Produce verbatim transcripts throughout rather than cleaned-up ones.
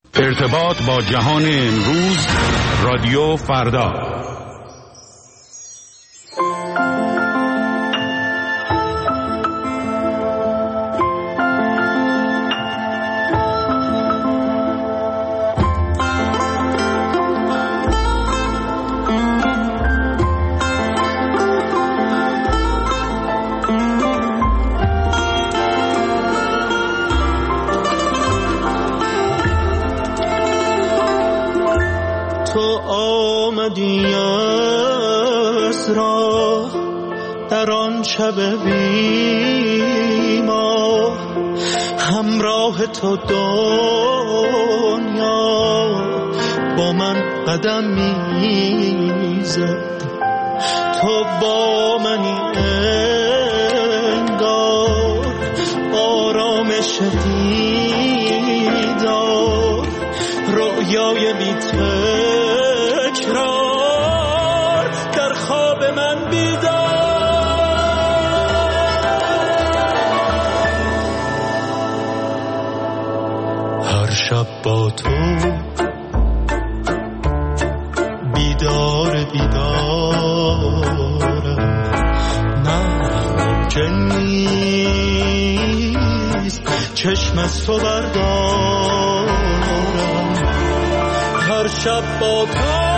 ارتباط با جهان امروز، رادیو فردا. شب بیما همراه تو دنیا با من قدم میزد، تو با منی انگار آرامش دیدار، رویای بی تکرار در خواب من بیدار. شب با تو بیدار بیدارم، نه ممکن نیست چشم از تو بردارم. هر شب با تو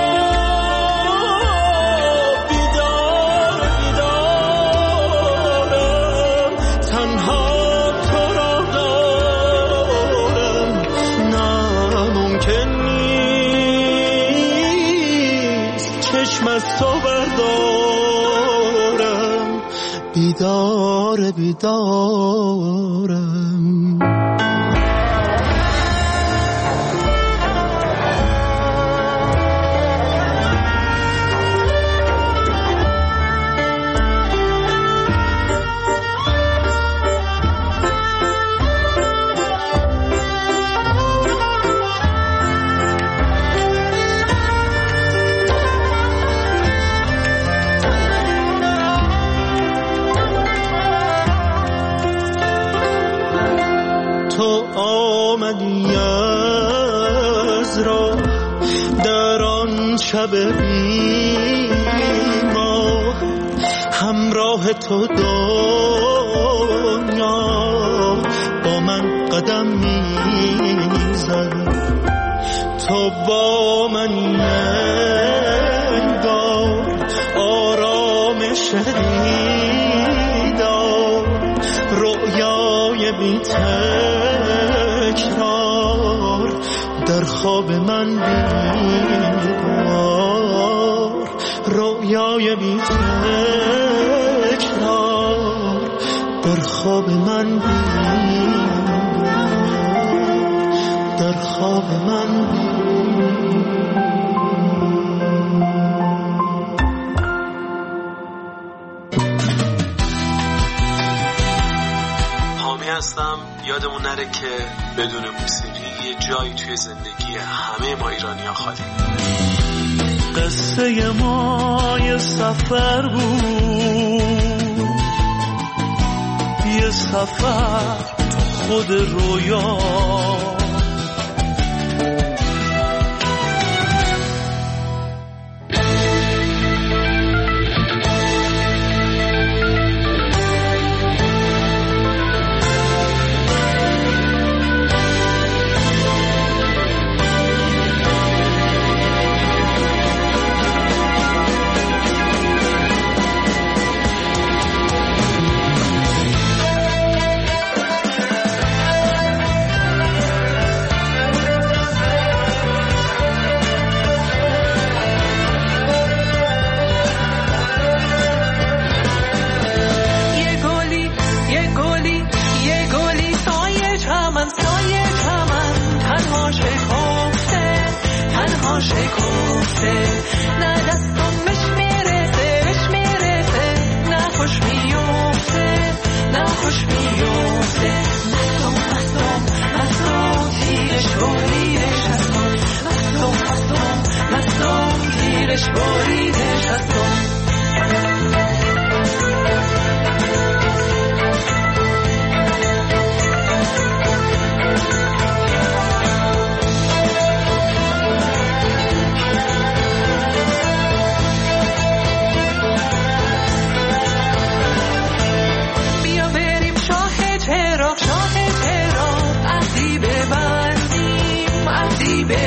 از تو بردارم، بیدار بیدارم. تو آمدی از راه در آن شب بیما، همراه تو دنیا با من قدم میزد، تو با من انگار آرامش دیدار، رویای بی تکرار در خواب من بیدار، رویای بی تکرار در خواب من بیدار، در خواب من بیدار. هستم. یادمون نره که بدون موسیقی یه جایی توی زندگی همه ما ایرانی‌ها خالی. قصه ما یه سفر بود، یه سفر تو خود رویا،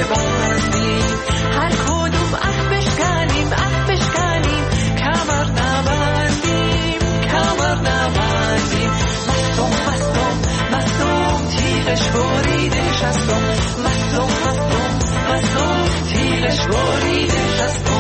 ببندیم، هر کدوم عهد بشکنیم عهد بشکنیم، کمر نبندیم کمر نبندیم. مستم مستم مستم تیغش بریده شستم، مستم مستم مستم تیغش بریده شستم.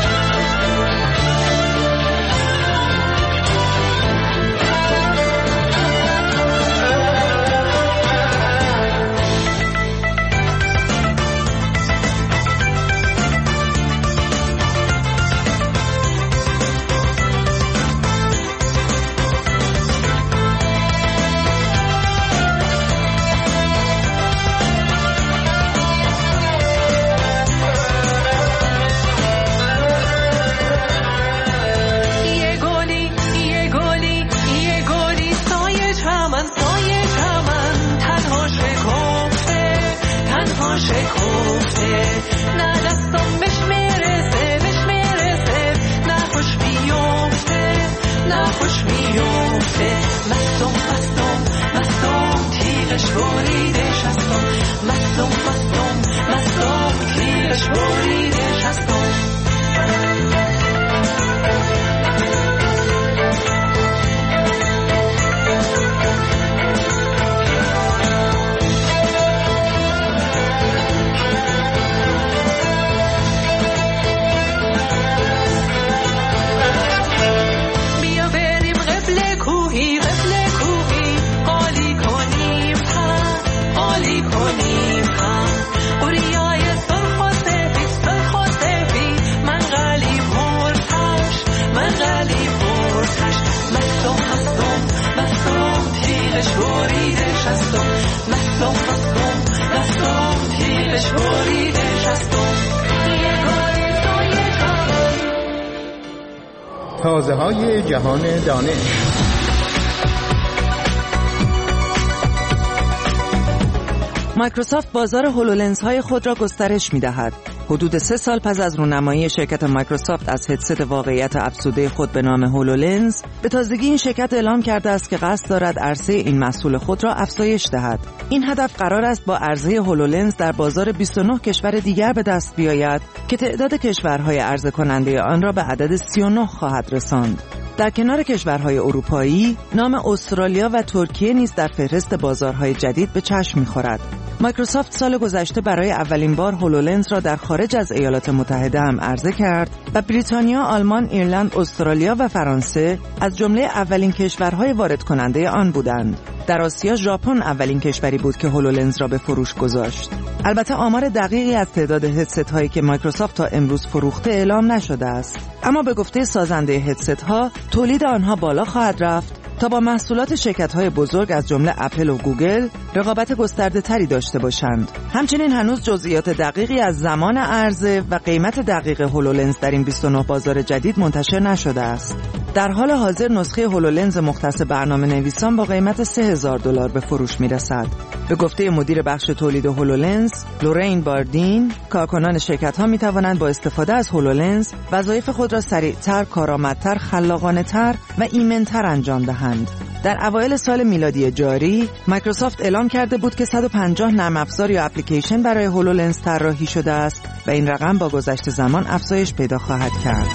تازه های جهان دانش. مایکروسافت بازار هولولنز های خود را گسترش می دهد. حدود سه سال پس از رونمایی شرکت مایکروسافت از هدست واقعیت افزوده خود به نام هولولنز، به تازگی این شرکت اعلام کرده است که قصد دارد عرضه این محصول خود را افزایش دهد. این هدف قرار است با عرضه هولولنز در بازار بیست و نه کشور دیگر به دست بیاید که تعداد کشورهای عرضه کننده آن را به عدد سی و نه خواهد رساند. در کنار کشورهای اروپایی، نام استرالیا و ترکیه نیز در فهرست بازارهای جدید به چشم می‌خورد. مایکروسافت سال گذشته برای اولین بار هولولنز را در خارج از ایالات متحده هم عرضه کرد و بریتانیا، آلمان، ایرلند، استرالیا و فرانسه از جمله اولین کشورهای وارد کننده آن بودند. در آسیا ژاپن اولین کشوری بود که هولولنز را به فروش گذاشت. البته آمار دقیقی از تعداد هدست هایی که مایکروسافت تا امروز فروخته اعلام نشده است، اما به گفته سازنده هدست ها تولید آنها بالا خواهد رفت تا با محصولات شرکت‌های بزرگ از جمله اپل و گوگل رقابت گسترده‌تری داشته باشند. همچنین هنوز جزئیات دقیقی از زمان عرضه و قیمت دقیق هولولنز در این بیست و نه بازار جدید منتشر نشده است. در حال حاضر نسخه هولولنز مختص برنامه نویسان با قیمت سه هزار دلار به فروش می‌رسد. به گفته مدیر بخش تولید هولولنز، لورین باردین، کارکنان شرکت‌ها می‌توانند با استفاده از هولولنز وظایف خود را سریع‌تر، کارآمدتر، خلاقانه‌تر و ایمن‌تر انجام دهند. در اوایل سال میلادی جاری، مایکروسافت اعلام کرده بود که صد و پنجاه نرم افزار یا اپلیکیشن برای هولولنز طراحی شده است و این رقم با گذشت زمان افزایش پیدا خواهد کرد.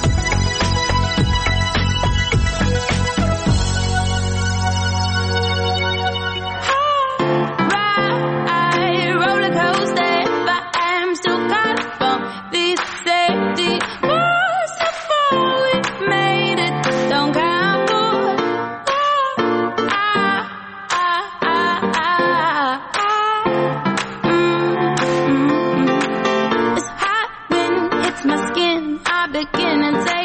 Begin and say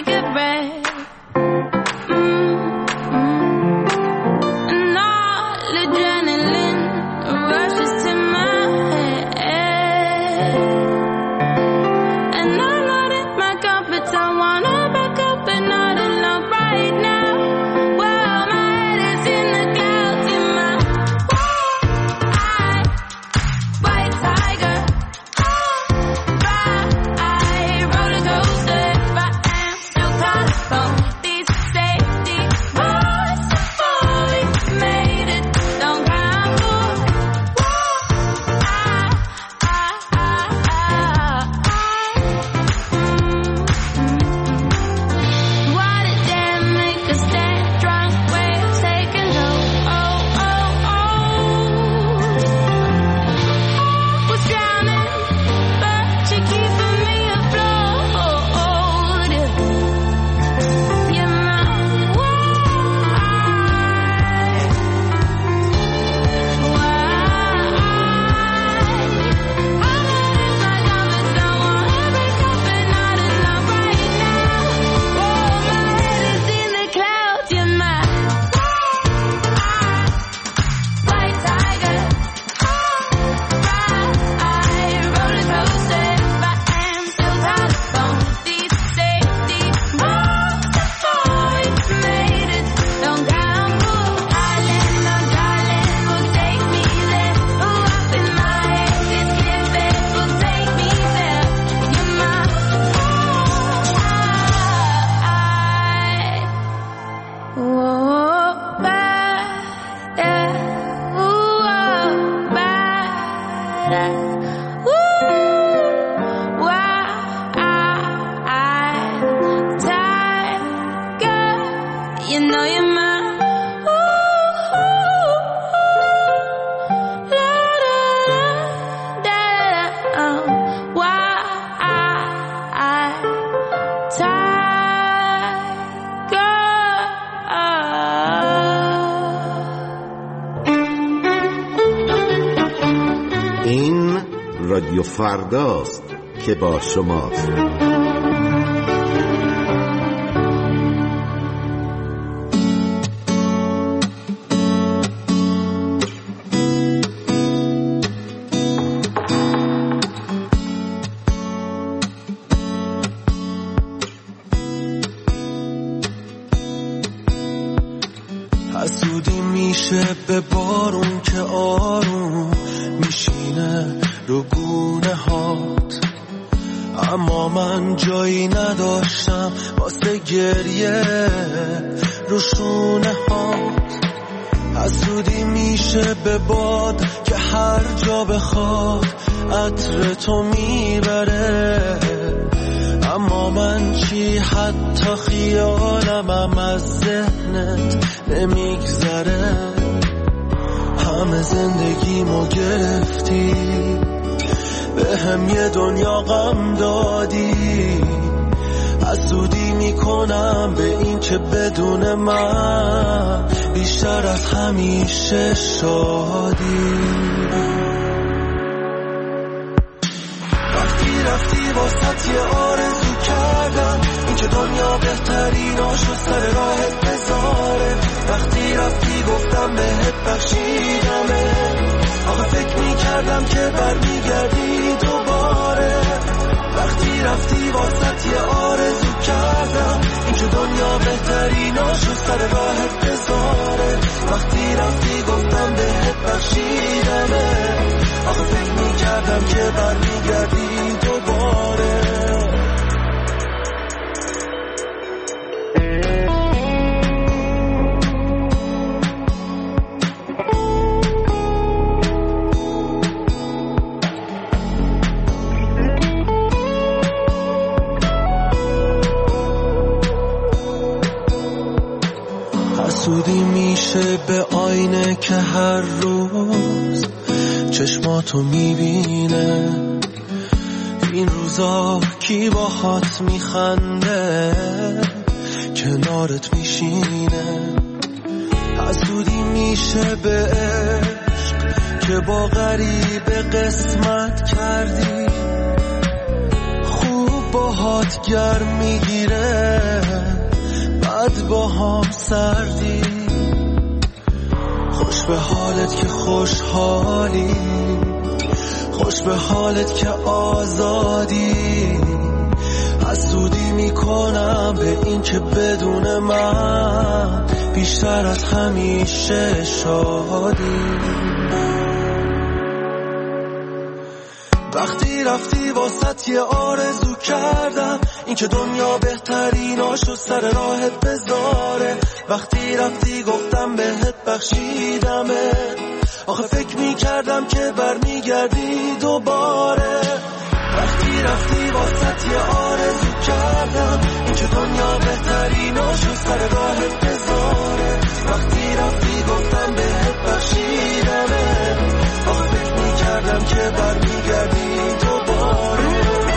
رادیو فرداست که با شماست. حسودی میشه به بارون که آروم میشینه رو گونه هات، اما من جایی نداشتم واسه گریه رو شونه هات. حسودی میشه به باد که هر جا بخواد عطر تو میبره، اما من چی حتی خیالمم از ذهنت نمیگذره. همه زندگیمو گرفتی، به هم یه دنیا غم دادی، حسودی میکنم به این که بدون من بیشتر از همیشه شادی. وقتی رفتی واسط یه آرزو کردم، این که دنیا بهتریناشو سر راهت بذاره. وقتی رفتی گفتم بهت بخشیدمه، آخه فکر میکردم که برمیگردی دوباره. وقتی رفتی واسط یه آرزو کردم، این که دنیا بهتریناشو سر راهت بذاره. وقتی رفتی گفتم بهت بخشیدمه، آخه فکر میکردم که برمیگردی دوباره. حسودی میشه به آینه که هر روز چشماتو میبینه. این روزا کی باهات میخنده کنارت میشینه. حسودی میشه به عشق که با غریبه قسمت کردی، خوب باهات گرم میگیره بعد با هم سردی. خوش به حالت که خوشحالی، خوش به حالت که آزادی. حسودی میکنم به این که بدون من بیشتر از همیشه شادی. وقتی رفتی واسط یه آرزو کردم، این که دنیا بهتریناشو سر راهت بذاره. وقتی رفتی گفتم بهت بخشیدمه، آخه فکر میکردم که برمیگردی دوباره. وقتی رفتی واسط یه آرزو کردم، این که دنیا بهتریناشو سر راهت بذاره. وقتی رفتی گفتم بهت بخشیدمه، آخه فکر میکردم که برمیگردی دوباره.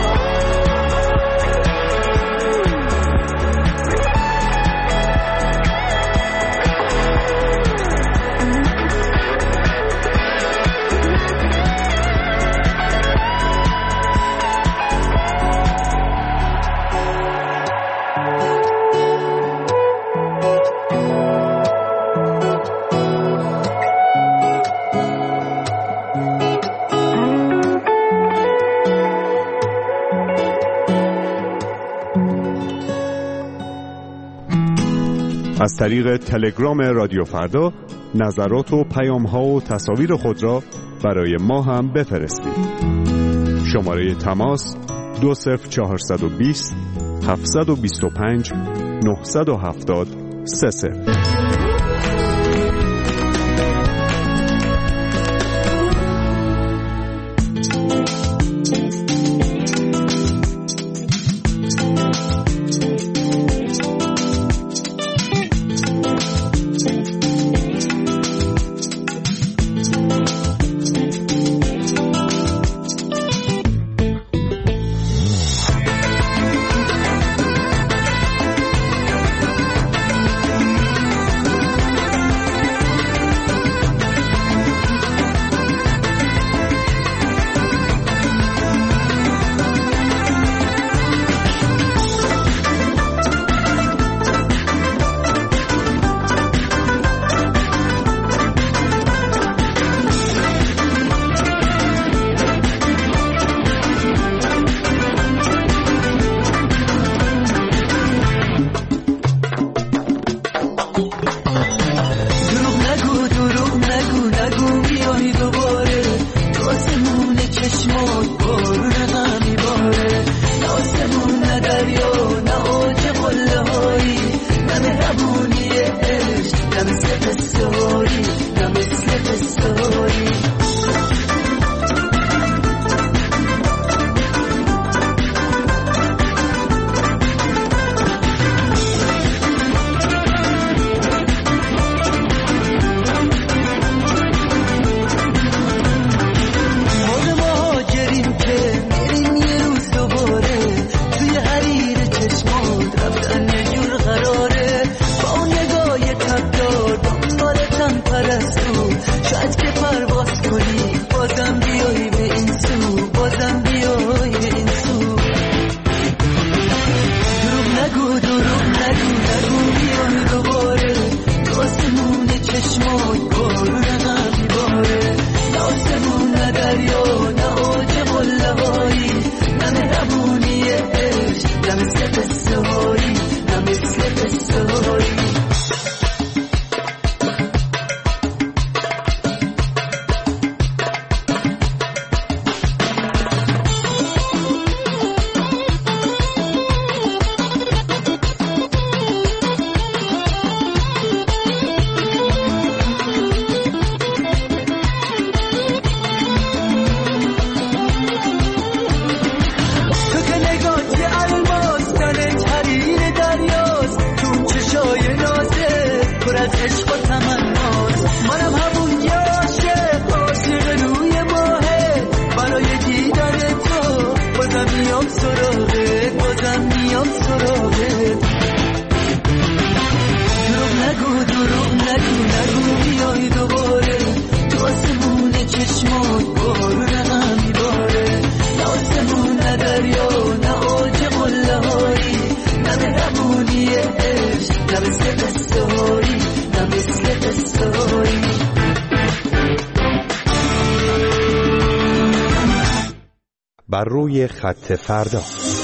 از طریق تلگرام رادیو فردا نظرات و پیام‌ها و تصاویر خود را برای ما هم بفرستید. شماره تماس دو صفر چهارصد و بیست هفتصد و بیست و پنج نهصد و هفتاد سه صفر. چشمات بارون غم میباره، نه آسمون نه دریا نه اوج قله هایی، نه مهربونی عشق نه مثل قصه‌هایی، نه مثل قصه‌هایی. بر روی خط فردا.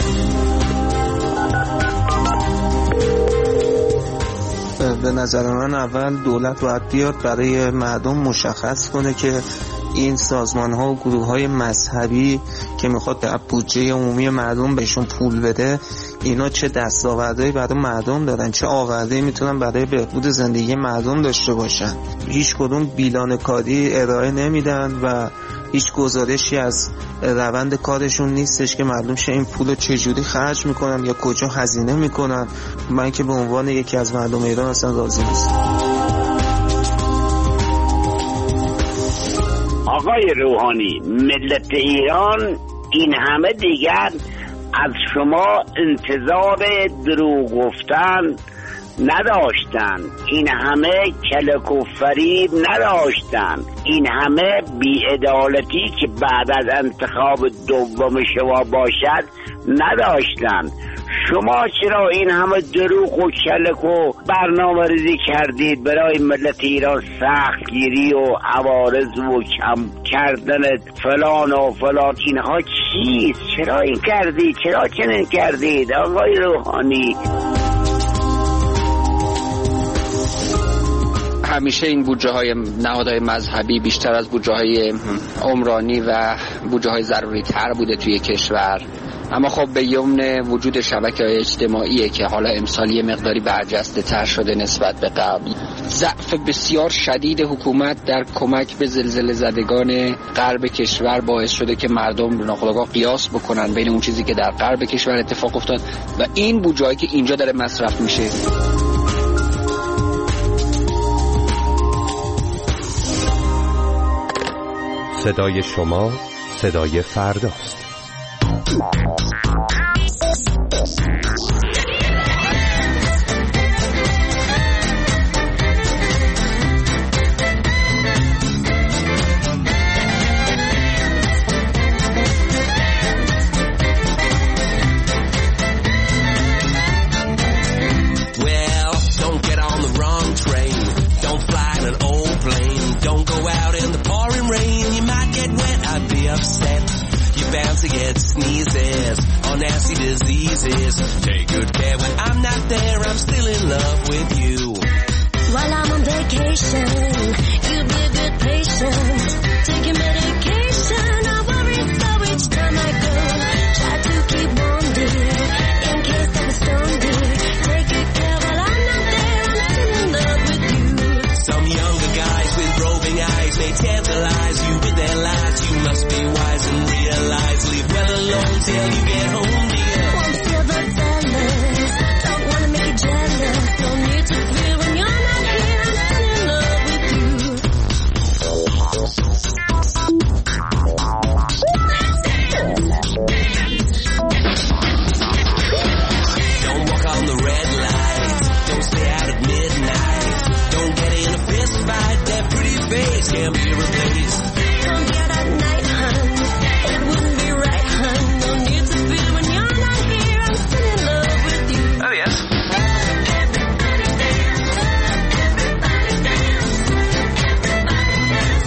به نظر من اول دولت باید بیاد برای مردم مشخص کنه که این سازمان ها و گروه های مذهبی که میخواد در بودجه عمومی مردم بهشون پول بده، اینا چه دستاوردهایی برای مردم دارن، چه آوردهایی میتونن برای بهبود زندگی مردم داشته باشن. هیچ کدوم بیلان کاری ارائه نمیدن و هیچ گزارشی از روند کارشون نیستش که معلوم شه این پولو چجوری خرج میکنن یا کجا هزینه میکنن. من که به عنوان یکی از مردم ایران اصلا راضی نیستم. آقای روحانی، ملت ایران این همه دیگر از شما انتظار دروغ گفتن نداشتن، این همه کلک و فریب نداشتن، این همه بی‌عدالتی که بعد از انتخاب دوم شما باشد نداشتن. شما چرا این همه دروغ و کلک و برنامه ریزی کردید برای ملت ایران، سخت گیری و عوارض و کم کردن فلان و فلان، اینها چیست؟ چرا این کردید؟ چرا چنین کردید آقای روحانی؟ همیشه این بودجه های نهادهای مذهبی بیشتر از بودجه های عمرانی و بودجه های ضروری تر بوده توی کشور، اما خب به یمن وجود شبکه‌های اجتماعیه که حالا امسال یه مقداری برجسته تر شده نسبت به قبل. ضعف بسیار شدید حکومت در کمک به زلزله زدگان غرب کشور باعث شده که مردم ناخودآگاه قیاس بکنن بین اون چیزی که در غرب کشور اتفاق افتاد و این بودجه‌ای که اینجا داره مصرف میشه. صدای شما صدای فرداست. To get sneezes or nasty diseases. Take good care when I'm not there, I'm still in love with you. While I'm on vacation, you be a good patient. Take your medication, our worries till you get home, dear. Won't feel the jealous, don't wanna make you jealous. Don't need to feel when you're not here. I'm still in love with you. Don't walk on the red light. Don't stay out at midnight. Don't get in a fist fight. That pretty face can't be replaced. Don't get at night, hun. It wouldn't be right, hun. No need to feel when you're not here. I'm still in love with you. Oh, yes. Everybody dance. Everybody dance. Everybody dance.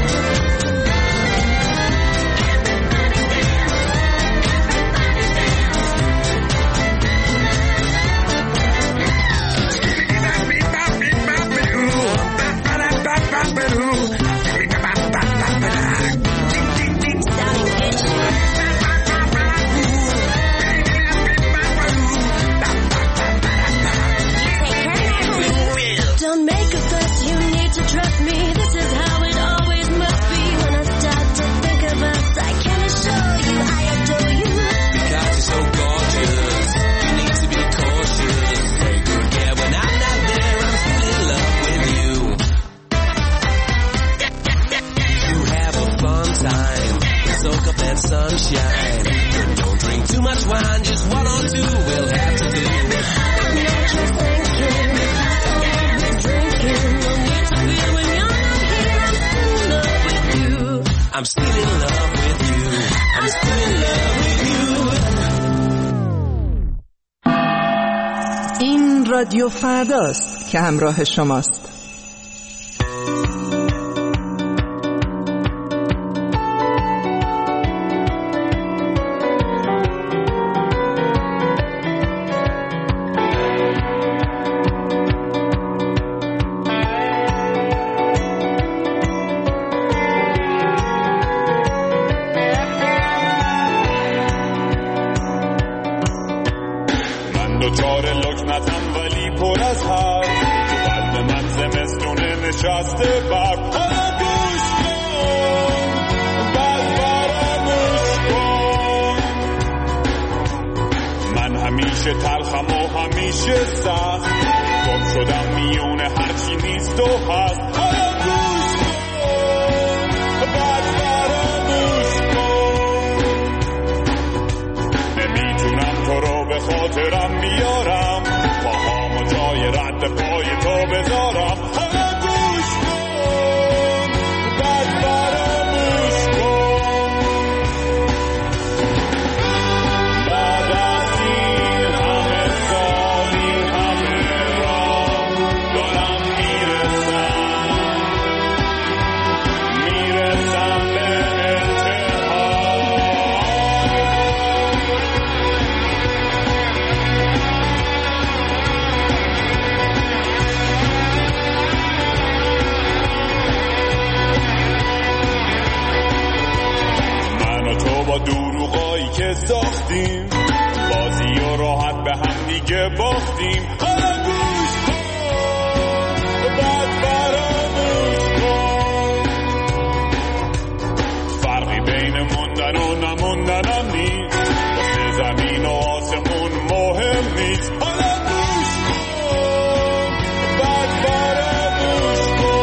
Don't make a fuss, you need to trust me. This is how it always must be. When I start to think of us, I can assure you I adore you. Because you're so gorgeous, you need to be cautious. Take good care when I'm not there. I'm still in love with you. You have a fun time, soak up that sunshine. But don't drink too much wine, just one or two we'll have to do. I know what you're thinking. Always drinking. No need to feel when you're not here. I'm still in love with you. I'm still in love with you. I'm still in love with you. این رادیو فرداست که همراه شماست. من دوچار لکنتم ولی پر از حرف، تو قلب من زمستونه نشسته برف. حالا گوش کن، بس فراموش کن. من همیشه تلخم و همیشه سخت، گم شدم میون هرچی نیست و هست. حالا گوش کن، بس فراموش کن. نمیتونم تو رو به خاطرم بیارم، پاهامو جای رد پای تو بذارم. حالا گوش کن، بس فراموش کن. بعد از این همه سال، این همه راه، دارم میرسم، میرسم به انتها. تو با دروغایی که ساختیم، بازی و راحت به هم دیگه باختیم. حالا گوش کن، بعد فراموش کن. فرقی بین موندن و نموندنم نیست، واسه زمین و آسمون مهم نیست. حالا گوش کن، بعد فراموش کن.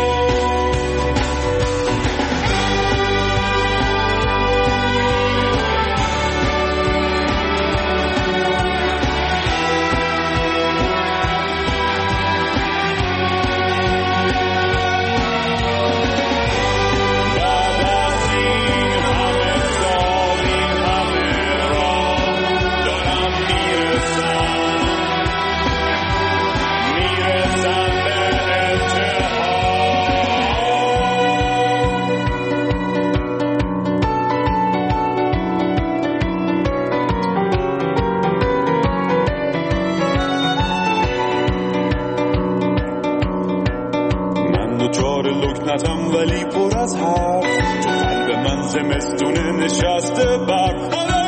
لکنتم ولی پر از حرف، تو قلب من زمستونه نشسته برف. حالا